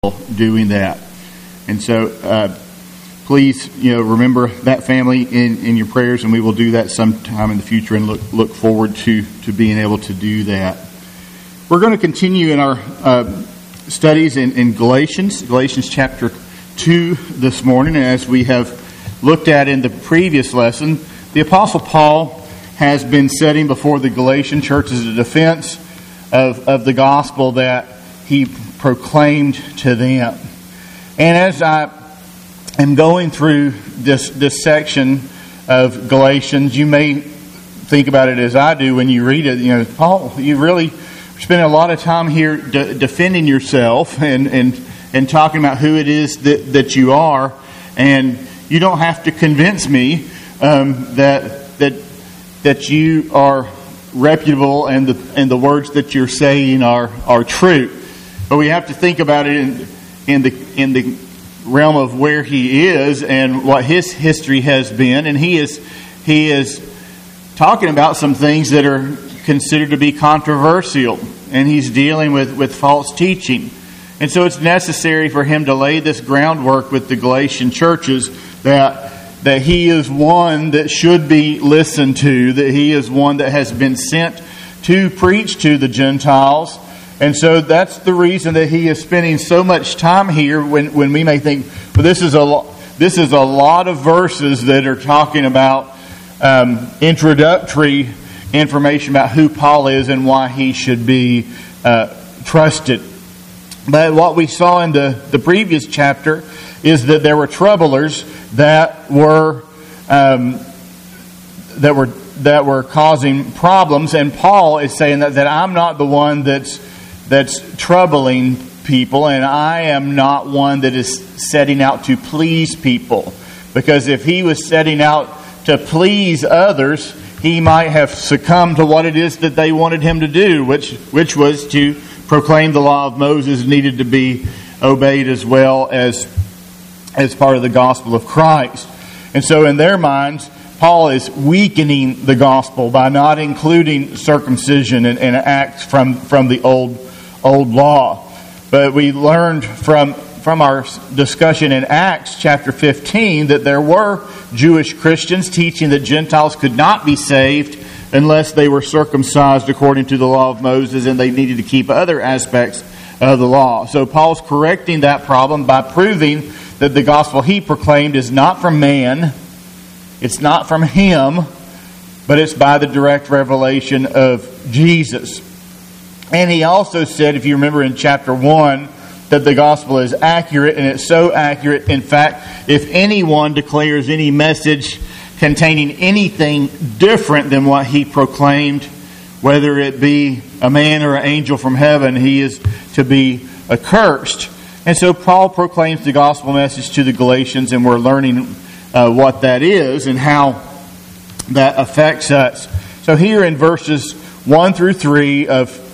doing that. And so please, remember that family in your prayers, and we will do that sometime in the future and look forward to being able to do that. We're going to continue in our studies in Galatians chapter 2 this morning. As we have looked at in the previous lesson, the Apostle Paul has been setting before the Galatian church as a defense of the gospel that he proclaimed to them. And as I am going through this section of Galatians, you may think about it as I do when you read it. Paul, you really spend a lot of time here defending yourself and talking about who it is that you are, and you don't have to convince me that you are reputable and the words that you're saying are true. But we have to think about it in the realm of where he is and what his history has been, and he is talking about some things that are considered to be controversial, and he's dealing with false teaching. And so it's necessary for him to lay this groundwork with the Galatian churches that he is one that should be listened to, that he is one that has been sent to preach to the Gentiles. And so that's the reason that he is spending so much time here when we may think, well, this is a lot of verses that are talking about introductory information about who Paul is and why he should be trusted. But what we saw in the previous chapter is that there were troublers that were causing problems, and Paul is saying that I'm not the one that's troubling people, and I am not one that is setting out to please people. Because if he was setting out to please others, he might have succumbed to what it is that they wanted him to do, which was to proclaim the law of Moses needed to be obeyed as well as part of the gospel of Christ. And so in their minds, Paul is weakening the gospel by not including circumcision and acts from the old law. But we learned from our discussion in Acts chapter 15 that there were Jewish Christians teaching that Gentiles could not be saved unless they were circumcised according to the law of Moses, and they needed to keep other aspects of the law. So Paul's correcting that problem by proving that the gospel he proclaimed is not from man, it's not from him, but it's by the direct revelation of Jesus. And he also said, if you remember in chapter 1, that the gospel is accurate, and it's so accurate, in fact, if anyone declares any message containing anything different than what he proclaimed, whether it be a man or an angel from heaven, he is to be accursed. And so Paul proclaims the gospel message to the Galatians, and we're learning what that is and how that affects us. So here in verses 1 through 3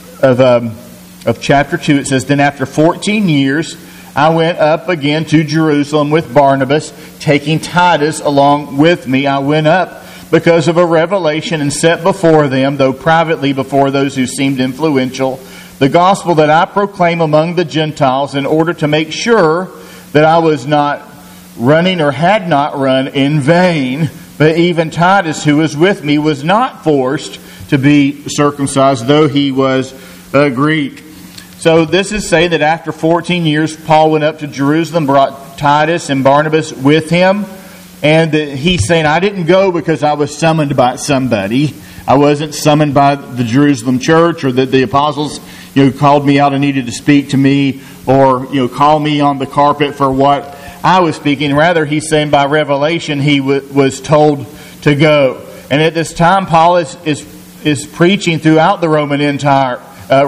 of chapter 2, it says, "Then after 14 years, I went up again to Jerusalem with Barnabas, taking Titus along with me. I went up because of a revelation and set before them, though privately before those who seemed influential, the gospel that I proclaim among the Gentiles, in order to make sure that I was not running or had not run in vain. But even Titus, who was with me, was not forced to be circumcised, though he was a Greek." So this is saying that after 14 years, Paul went up to Jerusalem, brought Titus and Barnabas with him. And he's saying, I didn't go because I was summoned by somebody. I wasn't summoned by the Jerusalem church, or that the apostles called me out and needed to speak to me, or call me on the carpet for what I was speaking. Rather, he's saying by revelation he was told to go. And at this time, Paul is preaching throughout the Roman Empire,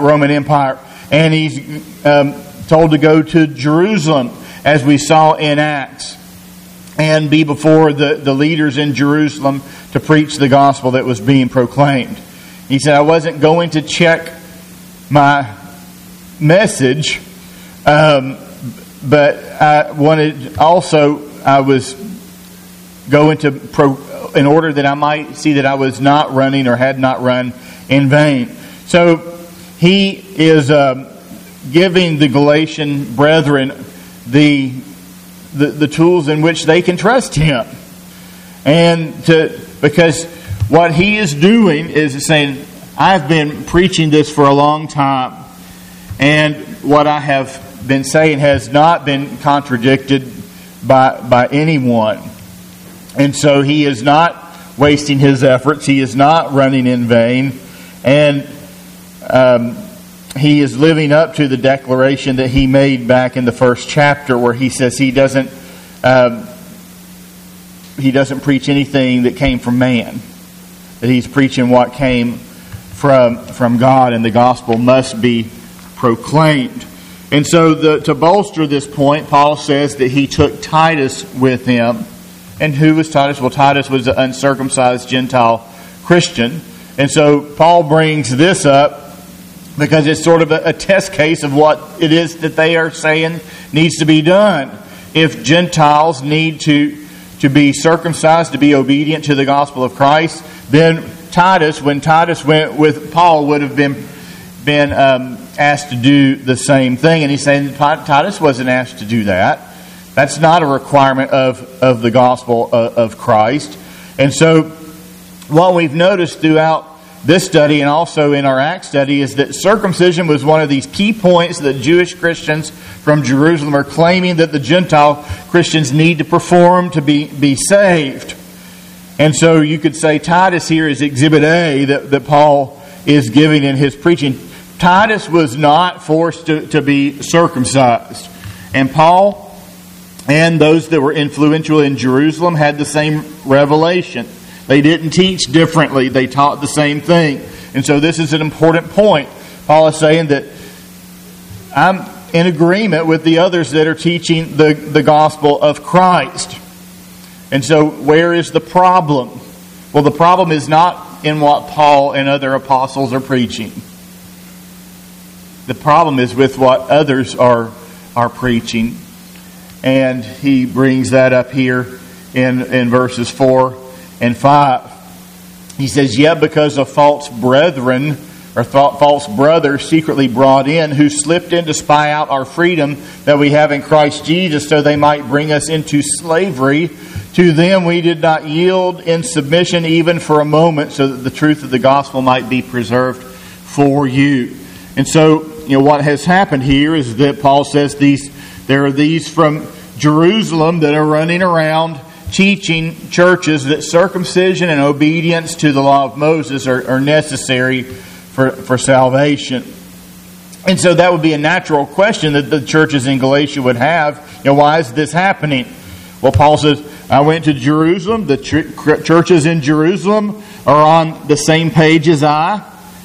and he's told to go to Jerusalem, as we saw in Acts, and be before the leaders in Jerusalem to preach the gospel that was being proclaimed. He said, I wasn't going to check my message, but I was going to, in order that I might see that I was not running or had not run in vain. So he is giving the Galatian brethren the tools in which they can trust him. Because what he is doing is saying, I've been preaching this for a long time, and what I have been saying has not been contradicted by anyone. And so he is not wasting his efforts. He is not running in vain. And he is living up to the declaration that he made back in the first chapter, where he says he doesn't preach anything that came from man. That he's preaching what came from God, and the gospel must be proclaimed. And so to bolster this point, Paul says that he took Titus with him. And who was Titus? Well, Titus was an uncircumcised Gentile Christian. And so Paul brings this up because it's sort of a test case of what it is that they are saying needs to be done. If Gentiles need to be circumcised, to be obedient to the gospel of Christ, then Titus, when Titus went with Paul, would have been asked to do the same thing. And he's saying Titus wasn't asked to do that. That's not a requirement of the gospel of Christ. And so what we've noticed throughout this study and also in our Acts study is that circumcision was one of these key points that Jewish Christians from Jerusalem are claiming that the Gentile Christians need to perform to be saved. And so you could say Titus here is Exhibit A that Paul is giving in his preaching. Titus was not forced to be circumcised. And Paul and those that were influential in Jerusalem had the same revelation. They didn't teach differently. They taught the same thing. And so this is an important point. Paul is saying that I'm in agreement with the others that are teaching the gospel of Christ. And so where is the problem? Well, the problem is not in what Paul and other apostles are preaching. The problem is with what others are preaching. And he brings that up here in verses 4 and 5. He says, yet because of false brethren, or false brothers secretly brought in, who slipped in to spy out our freedom that we have in Christ Jesus, so they might bring us into slavery, to them we did not yield in submission even for a moment, so that the truth of the gospel might be preserved for you. And so, what has happened here is that Paul says there are these from Jerusalem that are running around teaching churches that circumcision and obedience to the law of Moses are necessary for salvation. And so that would be a natural question that the churches in Galatia would have. Why is this happening? Well, Paul says, I went to Jerusalem. The churches in Jerusalem are on the same page as I.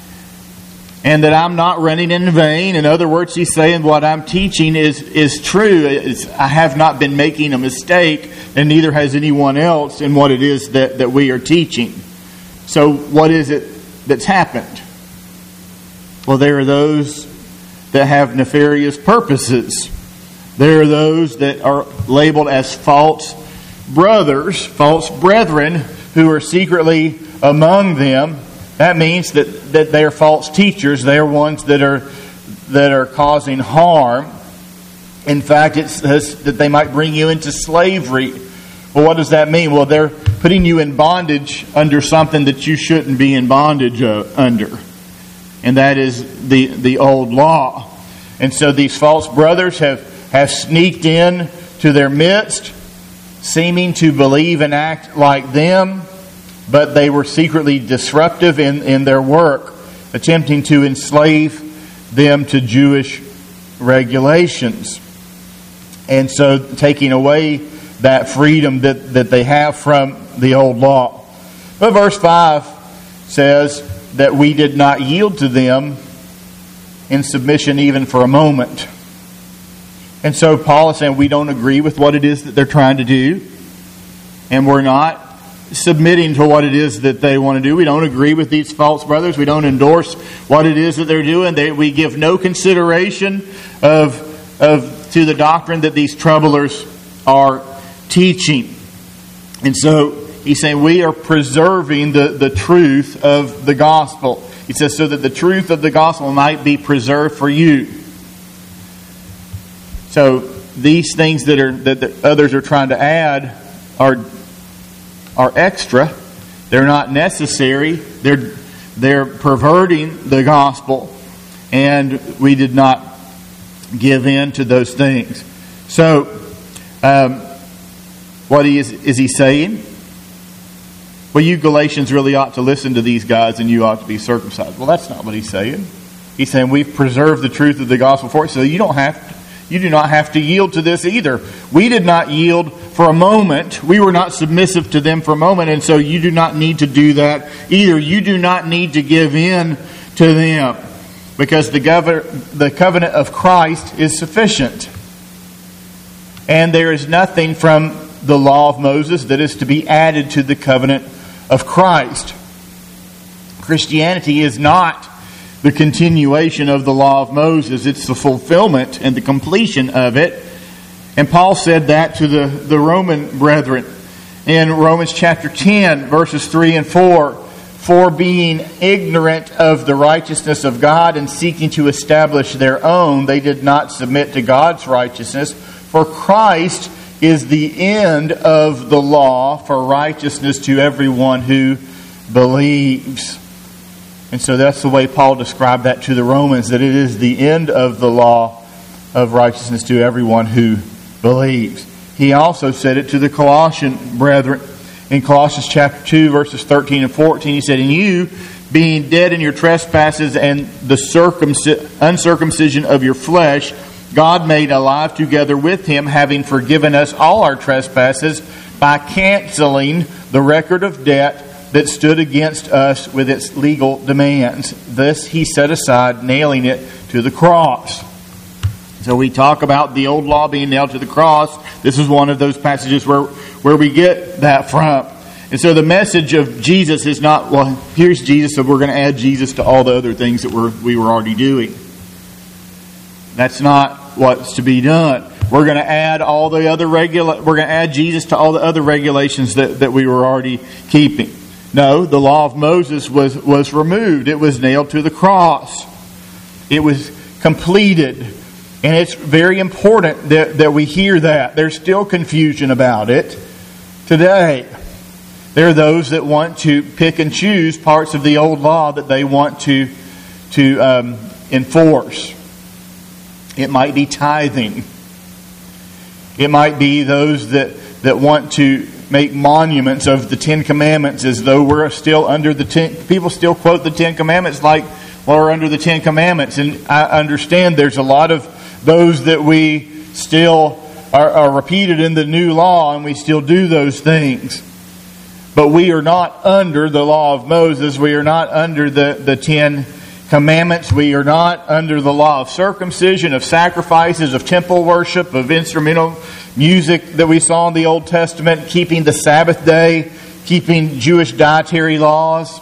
And that I'm not running in vain. In other words, he's saying what I'm teaching is true. I have not been making a mistake, and neither has anyone else in what it is that we are teaching. So what is it that's happened? Well, there are those that have nefarious purposes. There are those that are labeled as false brothers, false brethren, who are secretly among them. That means that they are false teachers. They are ones that are causing harm. In fact, it says that they might bring you into slavery. Well, what does that mean? Well, they're putting you in bondage under something that you shouldn't be in bondage under. And that is the old law. And so these false brothers have sneaked in to their midst, seeming to believe and act like them, but they were secretly disruptive in their work, attempting to enslave them to Jewish regulations. And so taking away that freedom that they have from the old law. But verse 5 says that we did not yield to them in submission even for a moment. And so Paul is saying we don't agree with what it is that they're trying to do. And we're not submitting to what it is that they want to do. We don't agree with these false brothers. We don't endorse what it is that they're doing. We give no consideration to the doctrine that these troublers are teaching. And so he's saying we are preserving the truth of the gospel. He says so that the truth of the gospel might be preserved for you. So these things that others are trying to add are extra. They're not necessary. They're perverting the gospel, and we did not give in to those things. So, what is he saying? Well, you Galatians really ought to listen to these guys, and you ought to be circumcised. Well, that's not what he's saying. He's saying we've preserved the truth of the gospel for you, so you do not have to yield to this either. We did not yield for a moment. We were not submissive to them for a moment, and so you do not need to do that either. You do not need to give in to them, because the covenant of Christ is sufficient. And there is nothing from the law of Moses that is to be added to the covenant of Christ. Christianity is not the continuation of the law of Moses. It's the fulfillment and the completion of it. And Paul said that to the Roman brethren in Romans chapter 10, verses 3 and 4. For being ignorant of the righteousness of God and seeking to establish their own, they did not submit to God's righteousness. For Christ is the end of the law for righteousness to everyone who believes. And so that's the way Paul described that to the Romans, that it is the end of the law of righteousness to everyone who believes. He also said it to the Colossian brethren. In Colossians chapter 2, verses 13 and 14, he said, "And you, being dead in your trespasses and the uncircumcision of your flesh, God made alive together with Him, having forgiven us all our trespasses by canceling the record of debt that stood against us with its legal demands. This He set aside, nailing it to the cross." So we talk about the old law being nailed to the cross. This is one of those passages where we get that from. And so the message of Jesus is not, well, here's Jesus, so we're going to add Jesus to all the other things that we were already doing. That's not what's to be done. We're going to add we're going to add Jesus to all the other regulations that we were already keeping. No, the law of Moses was removed. It was nailed to the cross. It was completed. And it's very important that we hear that. There's still confusion about it today. There are those that want to pick and choose parts of the old law that they want to enforce. It might be tithing. It might be those that want to make monuments of the Ten Commandments as though we're still under the people still quote the Ten Commandments like we're under the Ten Commandments. And I understand there's a lot of those that we still are repeated in the new law, and we still do those things. But we are not under the law of Moses. We are not under the Ten Commandments. We are not under the law of circumcision, of sacrifices, of temple worship, of instrumental music that we saw in the Old Testament, keeping the Sabbath day, keeping Jewish dietary laws.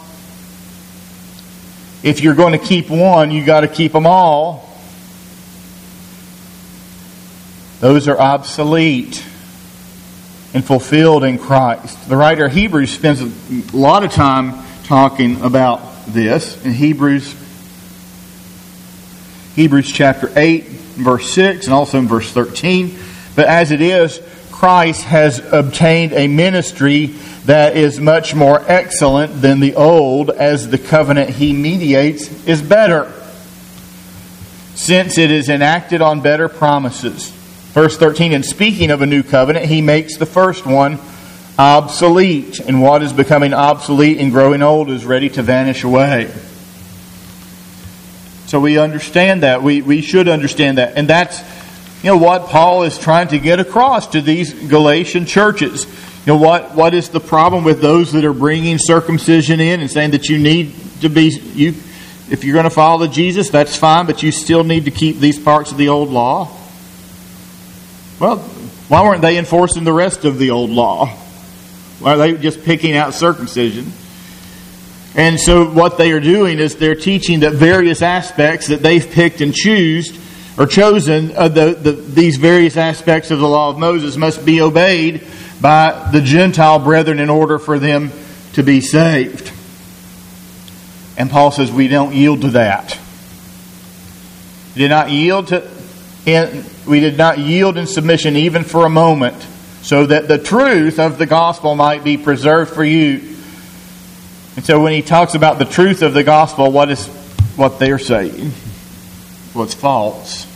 If you're going to keep one, you got to keep them all. Those are obsolete and fulfilled in Christ. The writer of Hebrews spends a lot of time talking about this. In Hebrews chapter 8, verse 6, and also in verse 13. But as it is, Christ has obtained a ministry that is much more excellent than the old, as the covenant He mediates is better, since it is enacted on better promises. Verse 13, and speaking of a new covenant, He makes the first one obsolete, and what is becoming obsolete and growing old is ready to vanish away. So we understand that. We should understand that. And that's what Paul is trying to get across to these Galatian churches. What is the problem with those that are bringing circumcision in and saying that you need to be, if you're going to follow Jesus, that's fine, but you still need to keep these parts of the old law? Well, why weren't they enforcing the rest of the old law? Why are they just picking out circumcision? And so what they are doing is they're teaching that various aspects that they've picked and chosen, these various aspects of the law of Moses must be obeyed by the Gentile brethren in order for them to be saved. And Paul says we don't yield to that. We do not yield yield in submission even for a moment, so that the truth of the gospel might be preserved for you. And so when he talks about the truth of the gospel, what they're saying? Well, it's false.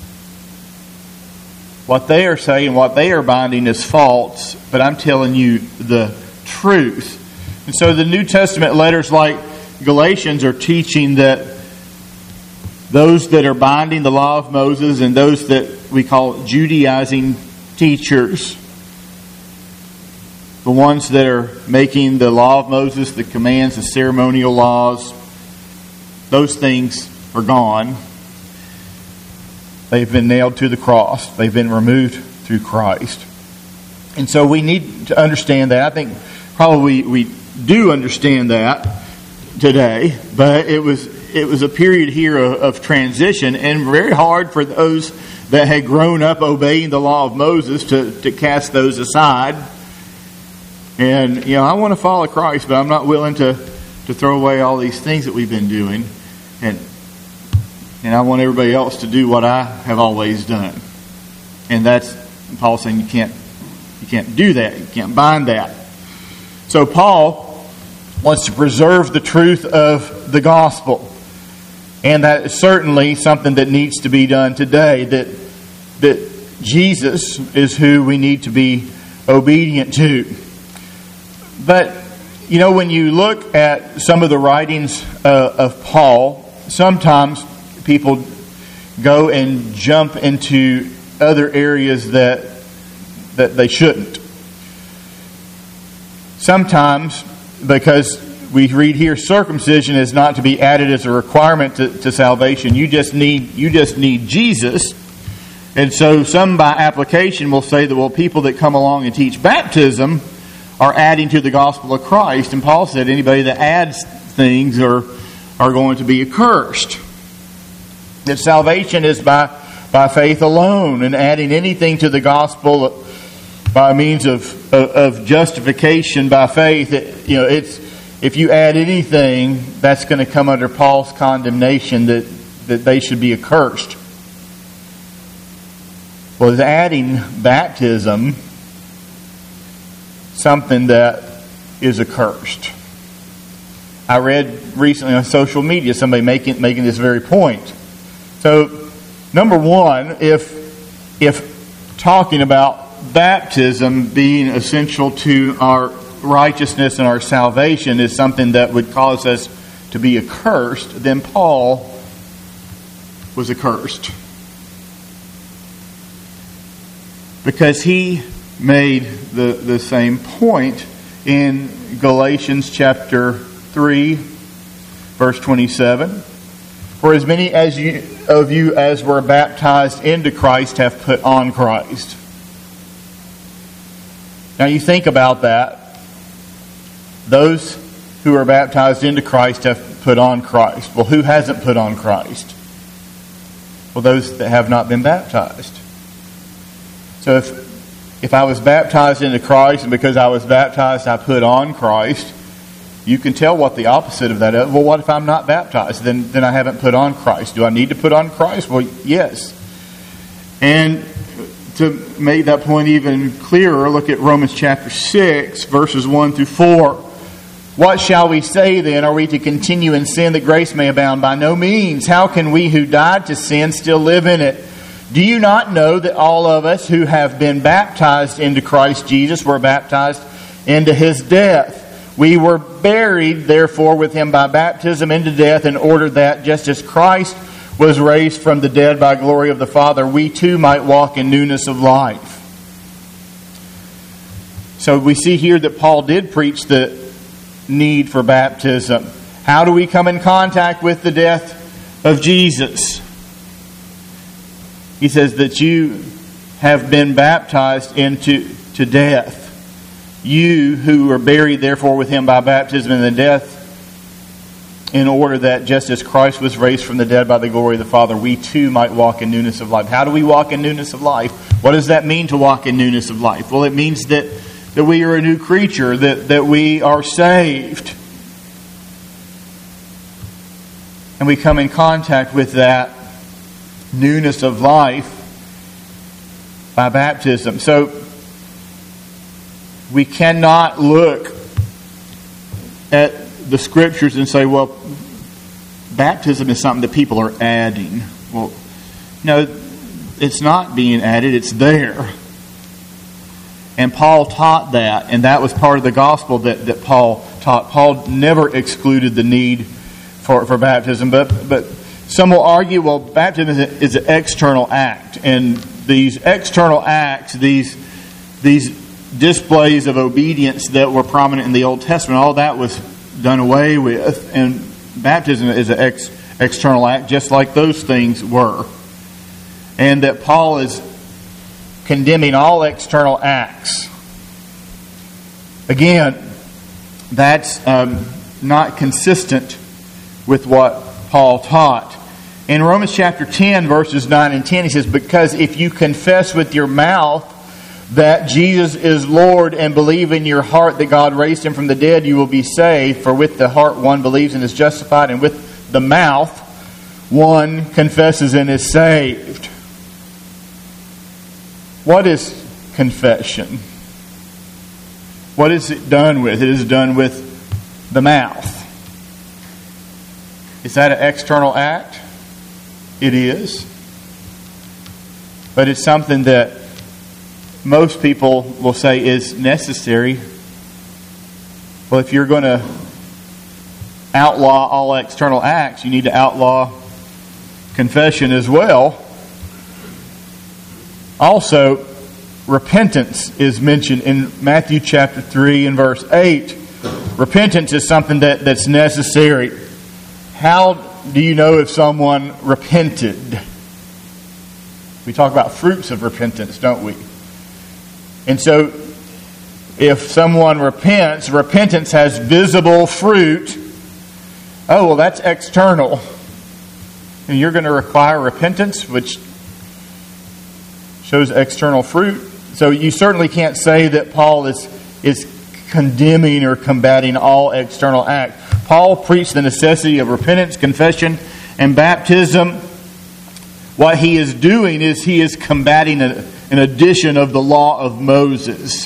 What they are saying, what they are binding is false, but I'm telling you the truth. And so the New Testament letters like Galatians are teaching that those that are binding the law of Moses and those that we call Judaizing teachers, the ones that are making the law of Moses, the commands, the ceremonial laws, those things are gone. They've been nailed to the cross. They've been removed through Christ. And so we need to understand that. I think probably we do understand that today, but it was a period here of transition, and very hard for those that had grown up obeying the law of Moses to cast those aside. And, I want to follow Christ, but I'm not willing to throw away all these things that we've been doing. And I want everybody else to do what I have always done. And that's Paul saying you can't do that. You can't bind that. So Paul wants to preserve the truth of the gospel. And that is certainly something that needs to be done today. That Jesus is who we need to be obedient to. But, when you look at some of the writings of Paul, sometimes people go and jump into other areas that they shouldn't. Sometimes, because we read here, circumcision is not to be added as a requirement to salvation. You just need Jesus. And so some by application will say that, people that come along and teach baptism are adding to the gospel of Christ. And Paul said anybody that adds things are going to be accursed. That salvation is by faith alone, and adding anything to the gospel by means of justification by faith, if you add anything, that's going to come under Paul's condemnation that they should be accursed. Well, is adding baptism something that is accursed? I read recently on social media somebody making this very point. So, number one, if talking about baptism being essential to our righteousness and our salvation is something that would cause us to be accursed, then Paul was accursed. Because he made the same point in Galatians chapter 3, verse 27. For as many of you as were baptized into Christ have put on Christ. Now you think about that. Those who are baptized into Christ have put on Christ. Well, who hasn't put on Christ? Well, those that have not been baptized. So if I was baptized into Christ, and because I was baptized I put on Christ, you can tell what the opposite of that is. Well, what if I'm not baptized? Then I haven't put on Christ. Do I need to put on Christ? Well, yes. And to make that point even clearer, look at Romans chapter 6, verses 1 through 4. What shall we say then? Are we to continue in sin that grace may abound? By no means. How can we who died to sin still live in it? Do you not know that all of us who have been baptized into Christ Jesus were baptized into His death? We were buried, therefore, with Him by baptism into death, in order that, just as Christ was raised from the dead by glory of the Father, we too might walk in newness of life. So we see here that Paul did preach the need for baptism. How do we come in contact with the death of Jesus? He says that you have been baptized into death. You who are buried, therefore, with Him by baptism in the death, in order that just as Christ was raised from the dead by the glory of the Father, we too might walk in newness of life. How do we walk in newness of life? What does that mean to walk in newness of life? Well, it means that we are a new creature, that we are saved. And we come in contact with that newness of life by baptism. So we cannot look at the Scriptures and say, well, baptism is something that people are adding. Well, no, it's not being added, it's there. And Paul taught that, and that was part of the gospel that Paul taught. Paul never excluded the need for baptism, but some will argue, well, baptism is an external act, and these external acts, these displays of obedience that were prominent in the Old Testament, all that was done away with, and baptism is an external act, just like those things were. And that Paul is condemning all external acts. Again, that's not consistent with what Paul taught. In Romans chapter 10, verses 9 and 10, he says, because if you confess with your mouth that Jesus is Lord and believe in your heart that God raised Him from the dead, you will be saved. For with the heart one believes and is justified, and with the mouth one confesses and is saved. What is confession? What is it done with? It is done with the mouth. Is that an external act? It is. But it's something that most people will say is necessary. Well, if you're going to outlaw all external acts, you need to outlaw confession as well. Also, repentance is mentioned in Matthew chapter 3 and verse 8. Repentance is something that's necessary. How do you know if someone repented? We talk about fruits of repentance, don't we? And so, if someone repents, repentance has visible fruit. Oh, well, that's external. And you're going to require repentance, which shows external fruit. So you certainly can't say that Paul is condemning or combating all external acts. Paul preached the necessity of repentance, confession, and baptism. What he is doing is he is combating an addition of the law of Moses.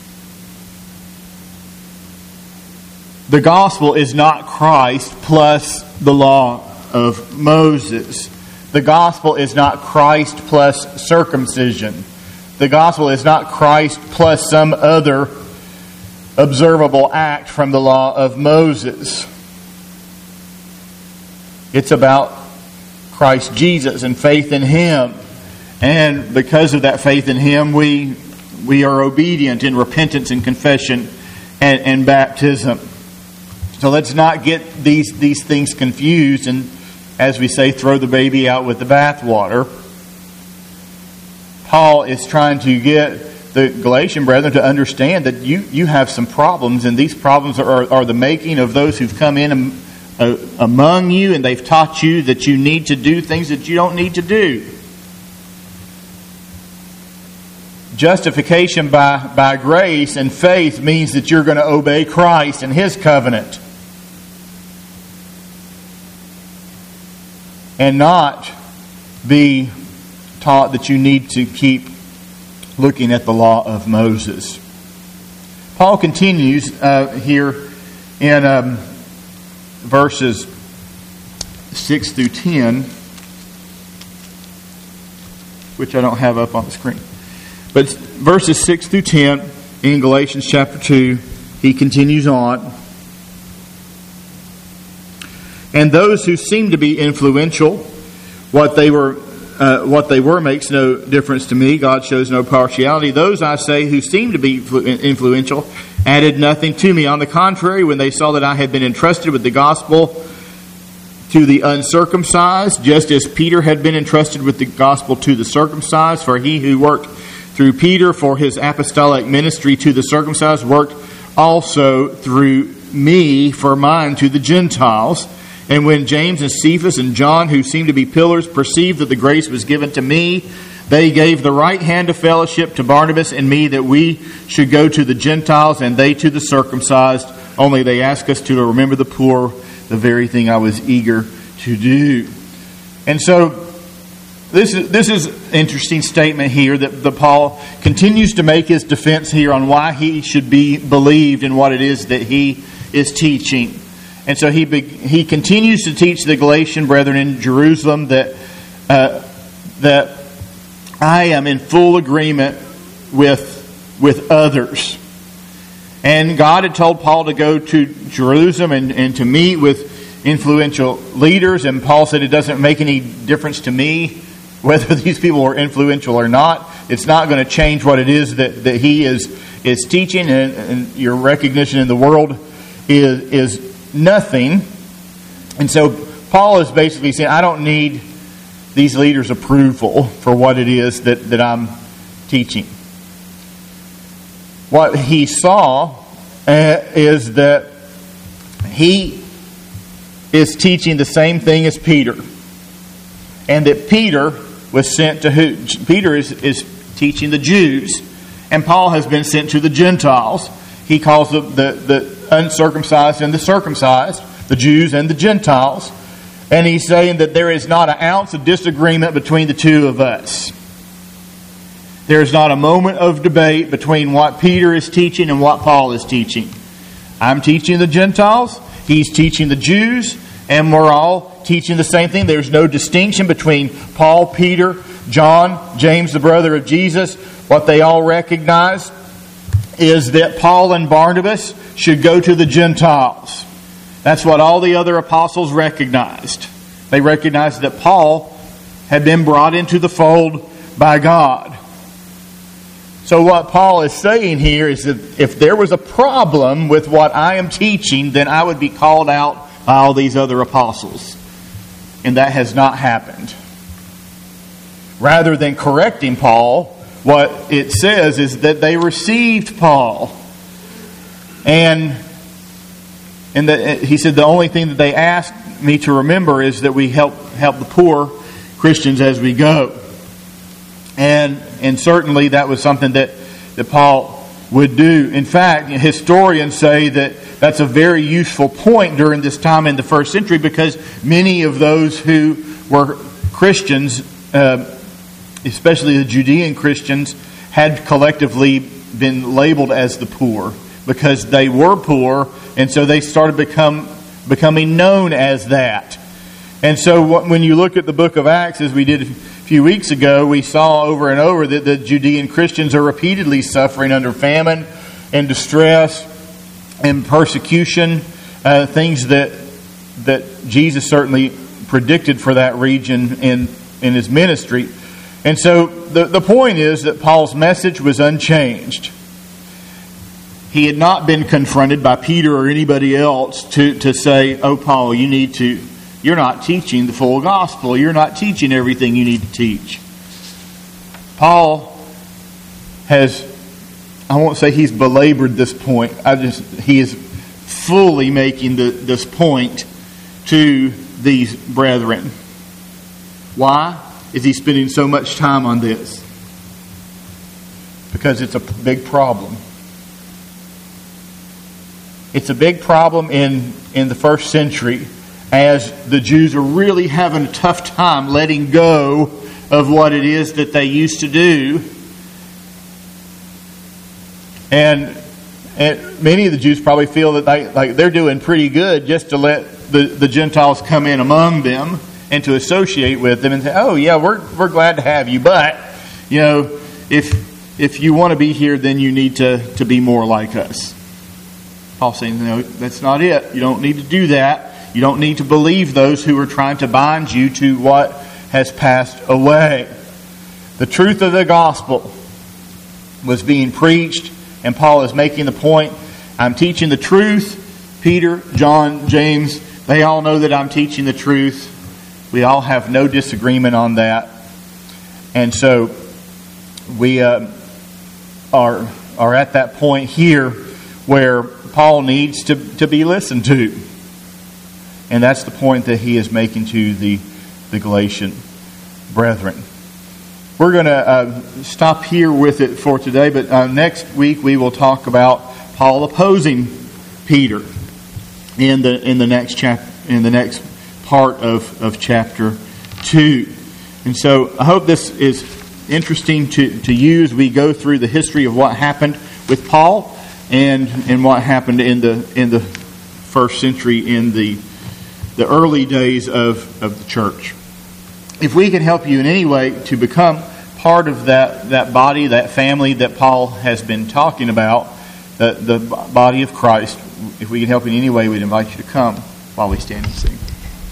The gospel is not Christ plus the law of Moses. The gospel is not Christ plus circumcision. The gospel is not Christ plus some other observable act from the law of Moses. It's about Christ Jesus and faith in Him. And because of that faith in Him, we are obedient in repentance and confession and baptism. So let's not get these things confused and, as we say, throw the baby out with the bathwater. Paul is trying to get the Galatian brethren to understand that you have some problems, and these problems are the making of those who've come in among you, and they've taught you that you need to do things that you don't need to do. Justification by grace and faith means that you're going to obey Christ and His covenant, and not be taught that you need to keep looking at the law of Moses. Paul continues here in verses 6 through 10, which I don't have up on the screen. But verses 6 through 10 in Galatians chapter 2, he continues on. And those who seem to be influential, what they were makes no difference to me. God shows no partiality. Those, I say, who seem to be influential added nothing to me. On the contrary, when they saw that I had been entrusted with the gospel to the uncircumcised, just as Peter had been entrusted with the gospel to the circumcised, for he who worked through Peter for his apostolic ministry to the circumcised worked also through me for mine to the Gentiles. And when James and Cephas and John, who seemed to be pillars, perceived that the grace was given to me, they gave the right hand of fellowship to Barnabas and me, that we should go to the Gentiles and they to the circumcised. Only they asked us to remember the poor, the very thing I was eager to do. And so this is an interesting statement here that Paul continues to make his defense here on why he should be believed in what it is that he is teaching. And so he continues to teach the Galatian brethren in Jerusalem that I am in full agreement with others. And God had told Paul to go to Jerusalem and to meet with influential leaders. And Paul said, it doesn't make any difference to me whether these people are influential or not. It's not going to change what it is that he is teaching. And your recognition in the world is nothing. And so Paul is basically saying, I don't need these leaders' approval for what it is that I'm teaching. What he saw is that he is teaching the same thing as Peter. And that Peter was sent to who? Peter is teaching the Jews. And Paul has been sent to the Gentiles. He calls the uncircumcised and the circumcised, the Jews and the Gentiles. And he's saying that there is not an ounce of disagreement between the two of us. There is not a moment of debate between what Peter is teaching and what Paul is teaching. I'm teaching the Gentiles, he's teaching the Jews, and we're all teaching the same thing. There's no distinction between Paul, Peter, John, James, the brother of Jesus. What they all recognize is that Paul and Barnabas should go to the Gentiles. That's what all the other apostles recognized. They recognized that Paul had been brought into the fold by God. So what Paul is saying here is that if there was a problem with what I am teaching, then I would be called out by all these other apostles. And that has not happened. Rather than correcting Paul, what it says is that they received Paul. And he said the only thing that they asked me to remember is that we help the poor Christians as we go. And certainly that was something that Paul would do. In fact, historians say that that's a very useful point during this time in the first century, because many of those who were Christians, especially the Judean Christians, had collectively been labeled as the poor because they were poor, and so they started becoming known as that. And so when you look at the book of Acts, as we did a few weeks ago, we saw over and over that the Judean Christians are repeatedly suffering under famine and distress and persecution, things that Jesus certainly predicted for that region in his ministry. And so the point is that Paul's message was unchanged. He had not been confronted by Peter or anybody else to say, oh, Paul, you're not teaching the full gospel. You're not teaching everything you need to teach. Paul has, I won't say he's belabored this point. He is fully making this point to these brethren. Why is he spending so much time on this? Because it's a big problem. It's a big problem in the first century, as the Jews are really having a tough time letting go of what it is that they used to do. And many of the Jews probably feel that they're doing pretty good just to let the Gentiles come in among them and to associate with them and say, oh yeah, we're glad to have you, but if you want to be here, then you need to be more like us. Paul's saying, no, that's not it. You don't need to do that. You don't need to believe those who are trying to bind you to what has passed away. The truth of the gospel was being preached, and Paul is making the point, I'm teaching the truth. Peter, John, James, they all know that I'm teaching the truth. We all have no disagreement on that. And so we are at that point here where Paul needs to be listened to. And that's the point that he is making to the Galatian brethren. We're going to stop here with it for today, but next week we will talk about Paul opposing Peter in the next part of chapter 2. And so I hope this is interesting to you as we go through the history of what happened with Paul and what happened in the first century, in the early days of the church. If we can help you in any way to become part of that body, that family that Paul has been talking about, the body of Christ, if we can help in any way, we'd invite you to come while we stand and sing.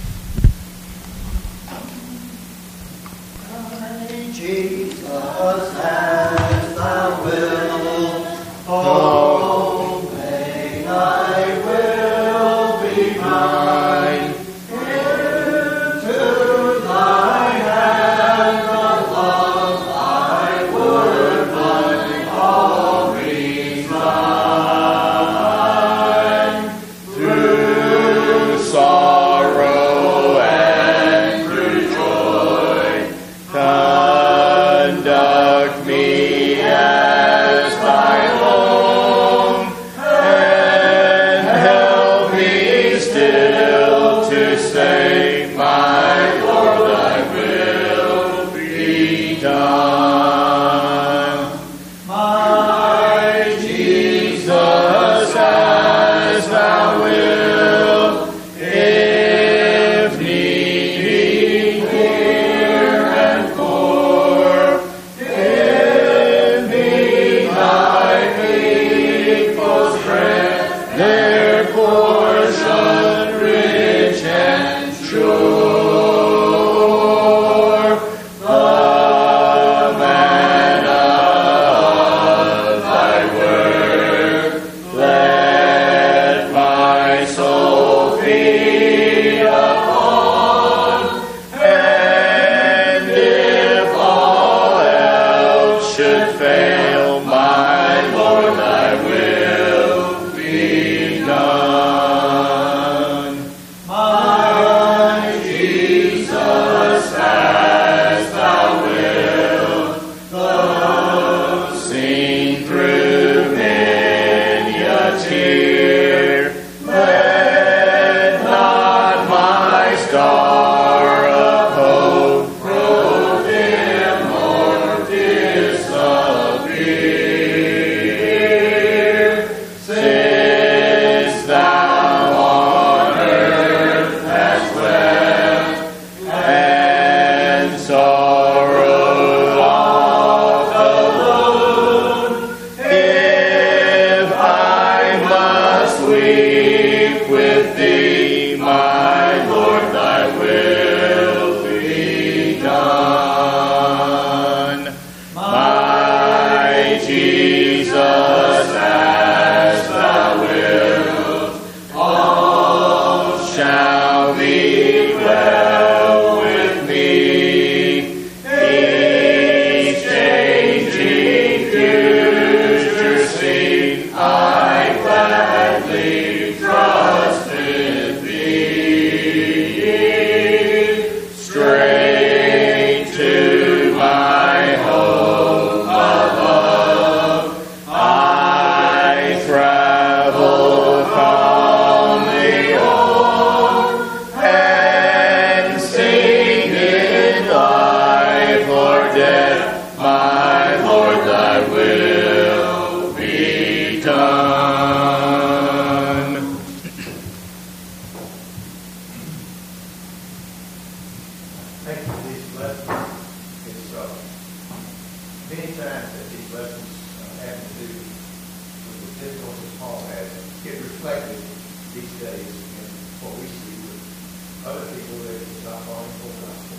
Jesus, as thou wilt, may thy will be mine. Into thy hand the love I would bind, all resign. Through sorrow and through joy, conduct me as thy own, and help me still to say, my Lord, thy will be done. My Jesus, as thou wilt, if need be, hear and pour. Give me thy people's bread, their portion rich and sure. The manna of thy word, let my soul feed upon, and if all else should fail, my Lord, thy will be done. My Jesus, as thou wilt, though seen through many a tear, let not my star of hope grow dim or disappear. Since thou on earth hast wept and sorrowed oft alone, if I must weep with thee, my Lord, thy will be done. My Jesus, as thou wilt, all shall be well with me. Each changing future scene, I gladly trust in thee. Straight to my home above, I travel calmly on, and sing in life or death, my Lord, thy will be done. Thank you for these lessons. It's many times that these lessons have to do with the difficulties Paul had get reflected these days in what we see with other people that is not following full gospel.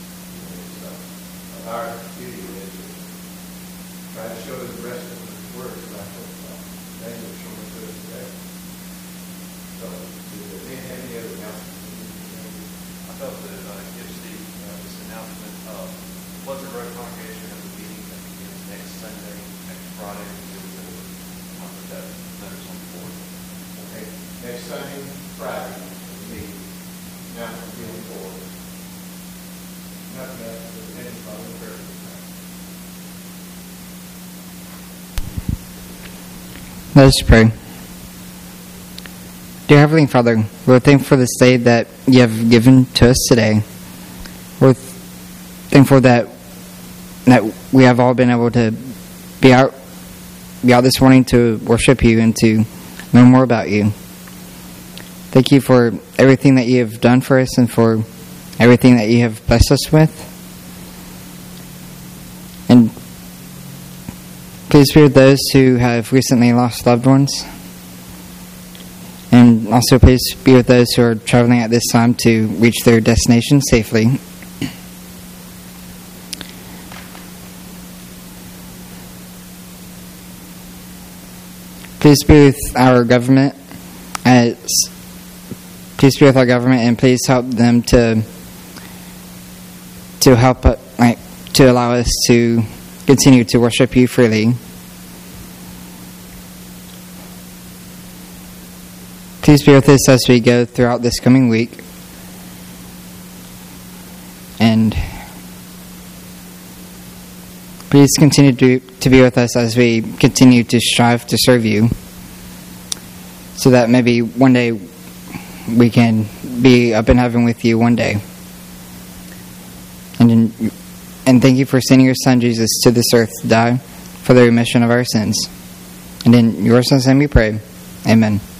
Our duty is to try to show them the rest of the words about what Daniel is showing to us today. So, do they have any other announcements? I felt that give Steve this announcement. Pleasant Road Congregation has a meeting that begins next Sunday, next Friday. I'll put that letters on the board. Okay, next Sunday, Friday, the announcement will be on the board. Nothing else, but the minutes following the prayer. Let us pray. Dear Heavenly Father, we're thankful for this day that you have given to us today. We're thankful that we have all been able to be out this morning to worship you and to learn more about you. Thank you for everything that you have done for us and for everything that you have blessed us with. And please be with those who have recently lost loved ones. And also please be with those who are traveling at this time to reach their destination safely. Please be with our government. Please be with our government, and please help them to allow us to continue to worship you freely. Please be with us as we go throughout this coming week, and please continue to be with us as we continue to strive to serve you, so that maybe one day we can be up in heaven with you one day. And thank you for sending your Son Jesus to this earth to die for the remission of our sins. And in your Son's name we pray. Amen.